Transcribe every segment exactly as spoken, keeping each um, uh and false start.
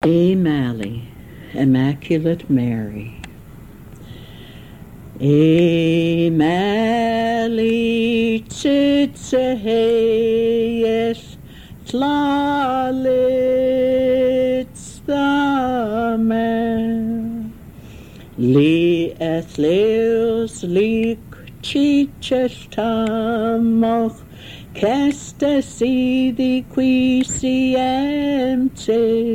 A. Malley, Immaculate Mary. A. Malley tzitzehes tlalits thamer li ethleos lik chiches tamoch Kesta sidi quisi empty.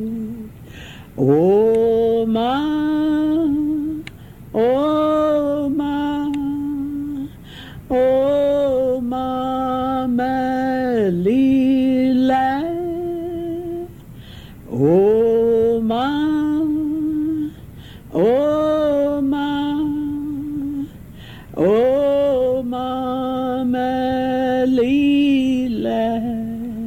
O ma, o ma, o ma melila. O ma, o ma, o ma melila.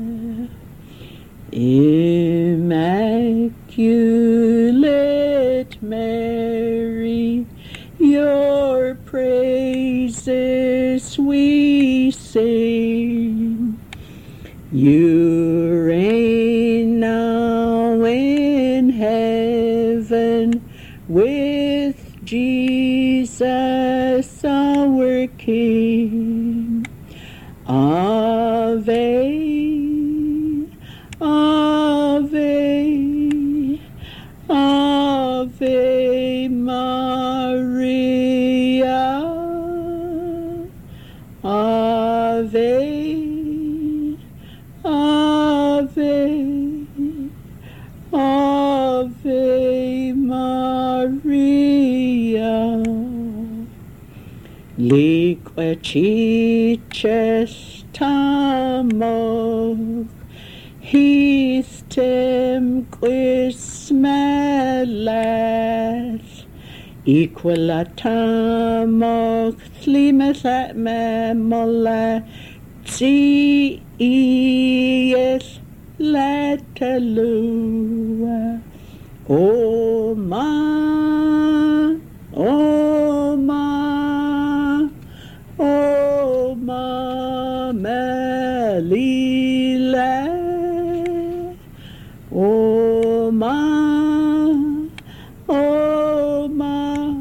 Immaculate Mary, your praises we sing. You reign now in heaven with Jesus our King. Ave, Ave, Ave Maria, Ave, Ave, Ave Maria. Liquacices tamo histem quis melas equilatamo thlimet memola tiis letalua. O ma, o ma, o ma melila. O ma, o ma,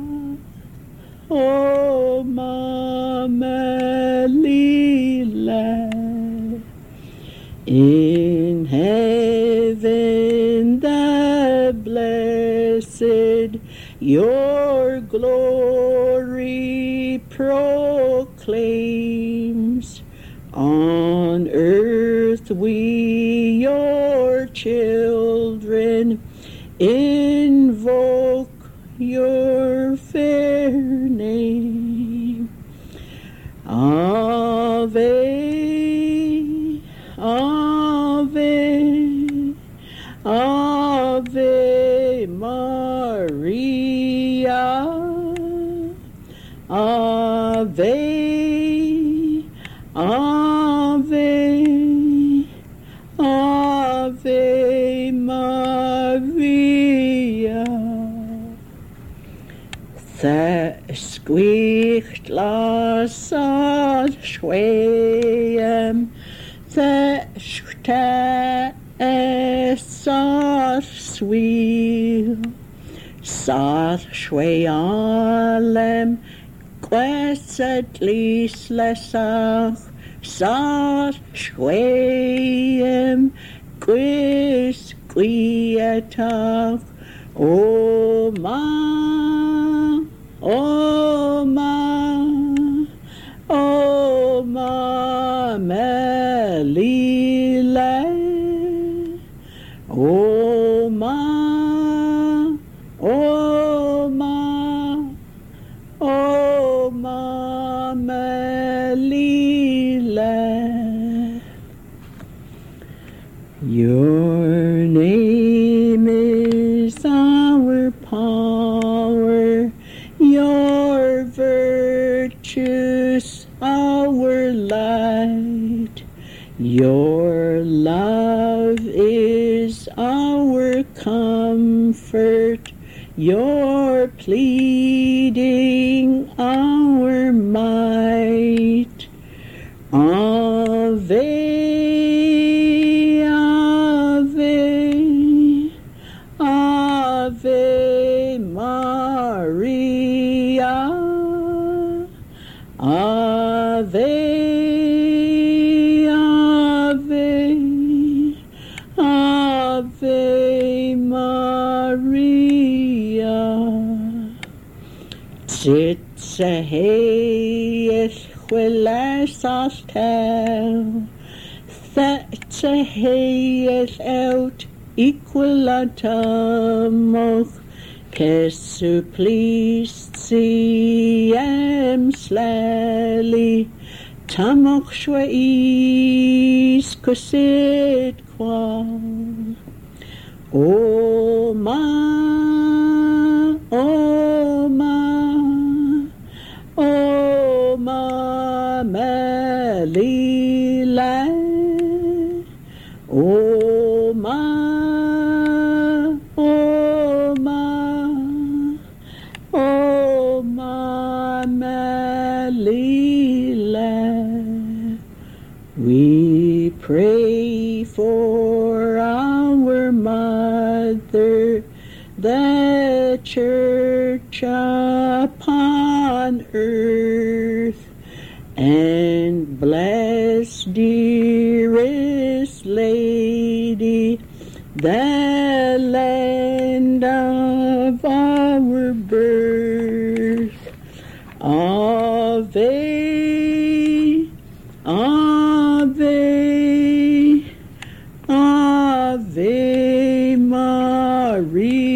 o ma melila. In heaven the blessed your glory proclaims. On earth we your children invoke your fair name. Ave, Ave, Ave Maria, Ave, Ave, Ave Maria. Thesquicht lasad schweem, theschte esad swil, sad schwealem, queset lis lesach, sad schweem, quis quietach. O ma, o ma, o ma melila. O ma, o ma, o ma melila. Your name is our power, your virtues our light, your love is our comfort, your pleading our might. Ave, Ave, Zitzaheeth Huilasastel, Thatzaheeth out Equilatamoch, Kesupliciam slali, Tamoch shwais kusid kwal. O ma, O ma, O ma melila, O ma, O ma, O ma melila. We pray for our Mother, the Church upon earth, and bless dearest Lady, the land of our birth. Ave, Ave, Ave Maria.